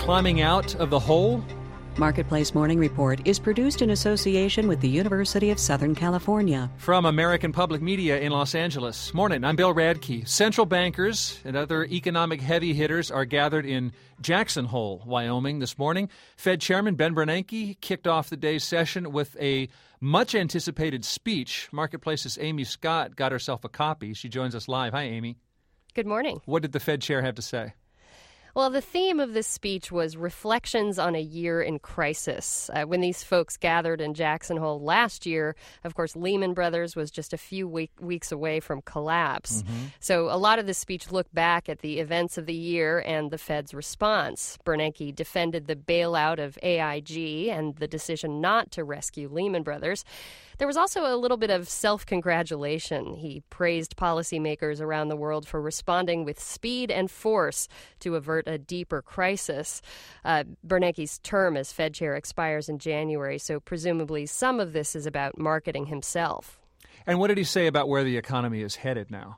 climbing out of the hole? Marketplace Morning Report is produced in association with the University of Southern California. From American Public Media in Los Angeles. Morning, I'm Bill Radke. Central bankers and other economic heavy hitters are gathered in Jackson Hole, Wyoming this morning. Fed Chairman Ben Bernanke kicked off the day's session with a much-anticipated speech. Marketplace's Amy Scott got herself a copy. She joins us live. Hi, Amy. Good morning. What did the Fed chair have to say? Well, the theme of this speech was reflections on a year in crisis. When these folks gathered in Jackson Hole last year, of course, Lehman Brothers was just a few weeks away from collapse. So a lot of the speech looked back at the events of the year and the Fed's response. Bernanke defended the bailout of AIG and the decision not to rescue Lehman Brothers. There was also a little bit of self-congratulation. He praised policymakers around the world for responding with speed and force to avert a deeper crisis. Bernanke's term as Fed chair expires in January, so presumably some of this is about marketing himself. And what did he say about where the economy is headed now?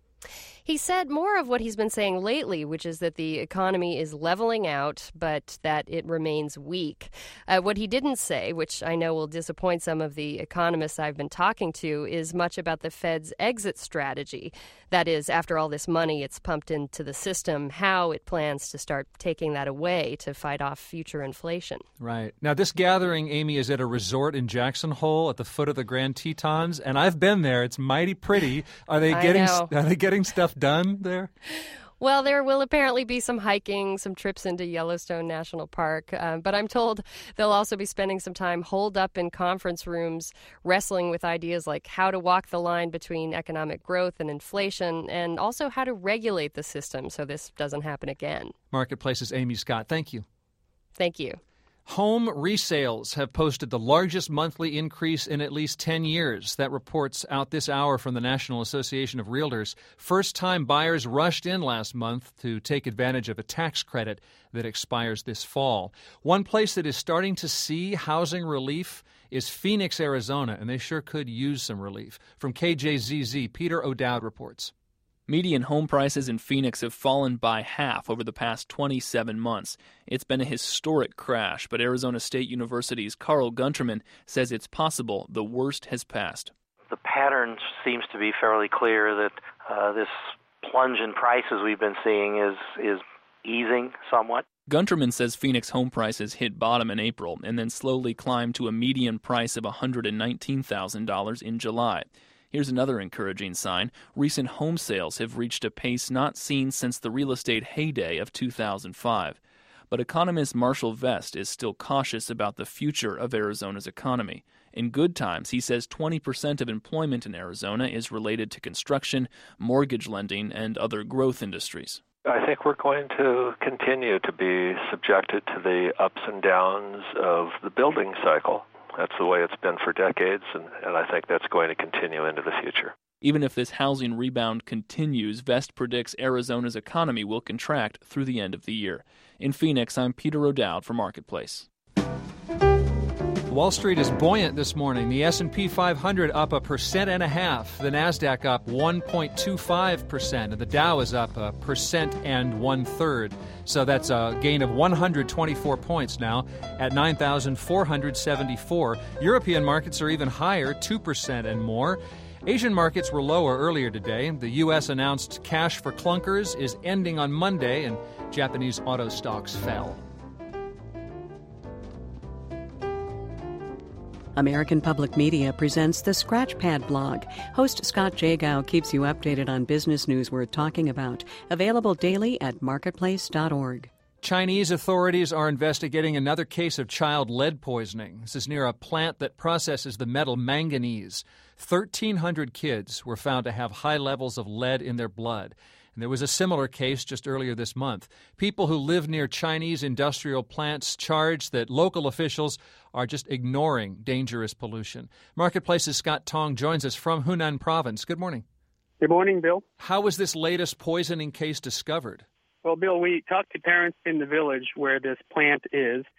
He said more of what he's been saying lately, which is that the economy is leveling out, but that it remains weak. What he didn't say, which I know will disappoint some of the economists I've been talking to, is much about the Fed's exit strategy. That is, after all this money it's pumped into the system, how it plans to start taking that away to fight off future inflation. Right. Now, this gathering, Amy, is at a resort in Jackson Hole at the foot of the Grand Tetons, and I've been there. It's mighty pretty. Are they getting stuff done there? Well, there will apparently be some hiking, some trips into Yellowstone National Park, but I'm told they'll also be spending some time holed up in conference rooms, wrestling with ideas like how to walk the line between economic growth and inflation, and also how to regulate the system so this doesn't happen again. Marketplace's Amy Scott, thank you. Thank you. Home resales have posted the largest monthly increase in at least 10 years. That report's out this hour from the National Association of Realtors. First-time buyers rushed in last month to take advantage of a tax credit that expires this fall. One place that is starting to see housing relief is Phoenix, Arizona, and they sure could use some relief. From KJZZ, Peter O'Dowd reports. Median home prices in Phoenix have fallen by half over the past 27 months. It's been a historic crash, but Arizona State University's Carl Gunterman says it's possible the worst has passed. The pattern seems to be fairly clear that this plunge in prices we've been seeing is easing somewhat. Gunterman says Phoenix home prices hit bottom in April and then slowly climbed to a median price of $119,000 in July. Here's another encouraging sign. Recent home sales have reached a pace not seen since the real estate heyday of 2005. But economist Marshall Vest is still cautious about the future of Arizona's economy. In good times, he says 20% of employment in Arizona is related to construction, mortgage lending, and other growth industries. I think we're going to continue to be subjected to the ups and downs of the building cycle. That's the way it's been for decades, and I think that's going to continue into the future. Even if this housing rebound continues, Vest predicts Arizona's economy will contract through the end of the year. In Phoenix, I'm Peter O'Dowd for Marketplace. Wall Street is buoyant this morning. The S&P 500 up 1.5%. The Nasdaq up 1.25%, and the Dow is up 1.33%. So that's a gain of 124 points now at 9,474. European markets are even higher, 2% and more. Asian markets were lower earlier today. The U.S. announced cash for clunkers is ending on Monday, and Japanese auto stocks fell. American Public Media presents the Scratchpad blog. Host Scott Jagow keeps you updated on business news worth talking about. Available daily at marketplace.org. Chinese authorities are investigating another case of child lead poisoning. This is near a plant that processes the metal manganese. 1,300 kids were found to have high levels of lead in their blood. And there was a similar case just earlier this month. People who live near Chinese industrial plants charge that local officials are just ignoring dangerous pollution. Marketplace's Scott Tong joins us from Hunan Province. Good morning. Good morning, Bill. How was this latest poisoning case discovered? Well, Bill, we talked to parents in the village where this plant is,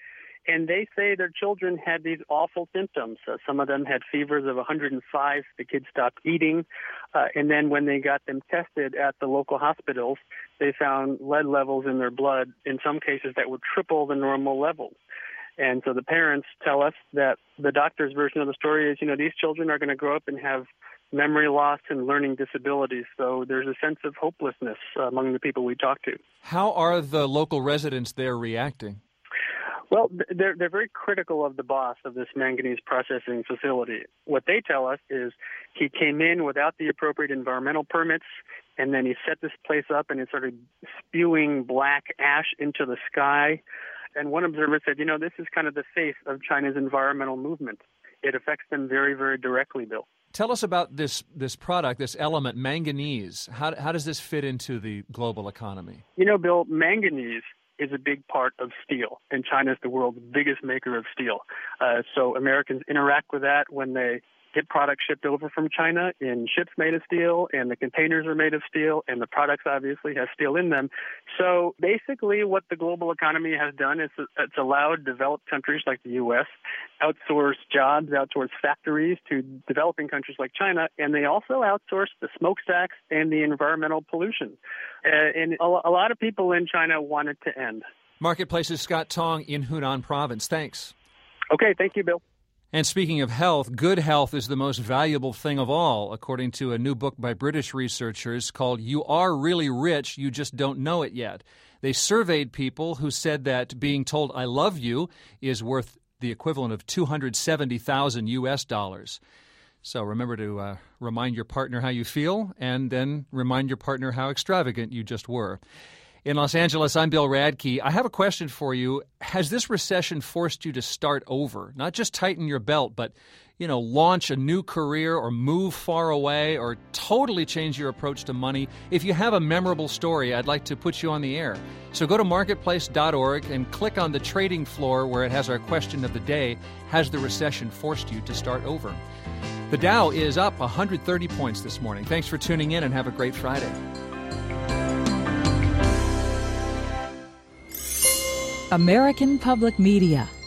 And they say their children had these awful symptoms. Some of them had fevers of 105. The kids stopped eating. And then when they got them tested at the local hospitals, they found lead levels in their blood, in some cases that would triple the normal levels. And so the parents tell us that the doctor's version of the story is, these children are going to grow up and have memory loss and learning disabilities. So there's a sense of hopelessness among the people we talk to. How are the local residents there reacting? Well, they're very critical of the boss of this manganese processing facility. What they tell us is he came in without the appropriate environmental permits, and then he set this place up and it started spewing black ash into the sky. And one observer said, this is kind of the face of China's environmental movement. It affects them very, very directly, Bill. Tell us about this product, this element, manganese. How does this fit into the global economy? Bill, manganese is a big part of steel, and China is the world's biggest maker of steel. So Americans interact with that when they get products shipped over from China in ships made of steel, and the containers are made of steel, and the products obviously have steel in them. So basically what the global economy has done is it's allowed developed countries like the U.S. outsource jobs, outsource factories to developing countries like China, and they also outsource the smokestacks and the environmental pollution. And a lot of people in China want it to end. Marketplace's Scott Tong in Hunan Province. Thanks. Okay, thank you, Bill. And speaking of health, good health is the most valuable thing of all, according to a new book by British researchers called You Are Really Rich, You Just Don't Know It Yet. They surveyed people who said that being told I love you is worth the equivalent of $270,000 US. So remember to remind your partner how you feel, and then remind your partner how extravagant you just were. In Los Angeles, I'm Bill Radke. I have a question for you. Has this recession forced you to start over? Not just tighten your belt, but, launch a new career or move far away or totally change your approach to money? If you have a memorable story, I'd like to put you on the air. So go to marketplace.org and click on the trading floor where it has our question of the day. Has the recession forced you to start over? The Dow is up 130 points this morning. Thanks for tuning in and have a great Friday. American Public Media